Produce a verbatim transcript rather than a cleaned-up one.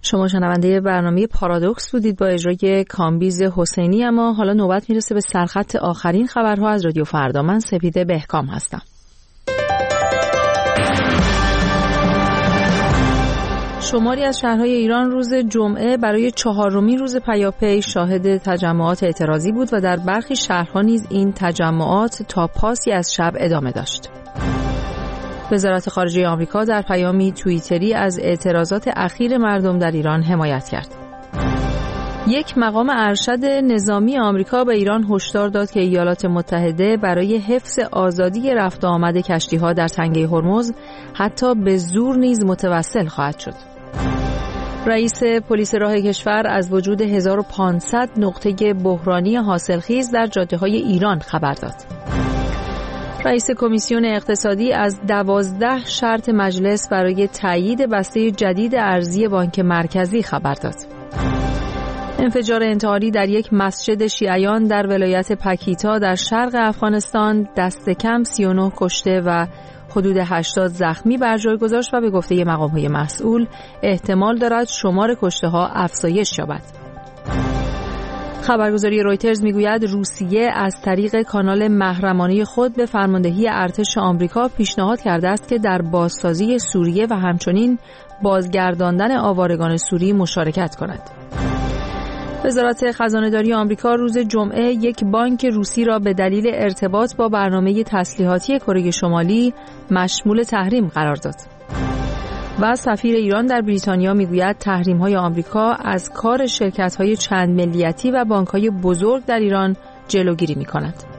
شما شنونده برنامه پارادوکس بودید با اجرای کامبیز حسینی. اما حالا نوبت میرسه به سرخط آخرین خبرها از رادیو فردا. من سپیده بهکام هستم. شماری از شهرهای ایران روز جمعه برای چهارمین روز پیاپی شاهد تجمعات اعتراضی بود و در برخی شهرها نیز این تجمعات تا پاسی از شب ادامه داشت. وزارت خارجه آمریکا در پیامی توییتری از اعتراضات اخیر مردم در ایران حمایت کرد. یک مقام ارشد نظامی آمریکا به ایران هشدار داد که ایالات متحده برای حفظ آزادی رفت و آمد کشتی‌ها در تنگه هرمز حتی به زور نیز متوسل خواهد شد. رئیس پلیس راه کشور از وجود هزار و پانصد نقطه بحرانی حاصلخیز در جاده‌های ایران خبر داد. رئیس کمیسیون اقتصادی از دوازده شرط مجلس برای تایید بسته جدید ارزی بانک مرکزی خبر داد. انفجار انتحاری در یک مسجد شیعیان در ولایت پکیتا در شرق افغانستان دست کم سی و نه کشته و حدود هشتاد زخمی بر جای گذاشت و به گفته مقام‌های مسئول احتمال دارد شمار کشته‌ها افزایش یابد. خبرگزاری رویترز میگوید روسیه از طریق کانال محرمانه خود به فرماندهی ارتش آمریکا پیشنهاد کرده است که در بازسازی سوریه و همچنین بازگرداندن آوارگان سوری مشارکت کند. وزارت خزانه‌داری آمریکا روز جمعه یک بانک روسی را به دلیل ارتباط با برنامه تسلیحاتی کره شمالی مشمول تحریم قرار داد. و سفیر ایران در بریتانیا میگوید تحریم‌های آمریکا از کار شرکت‌های چند ملیتی و بانک‌های بزرگ در ایران جلوگیری می‌کند.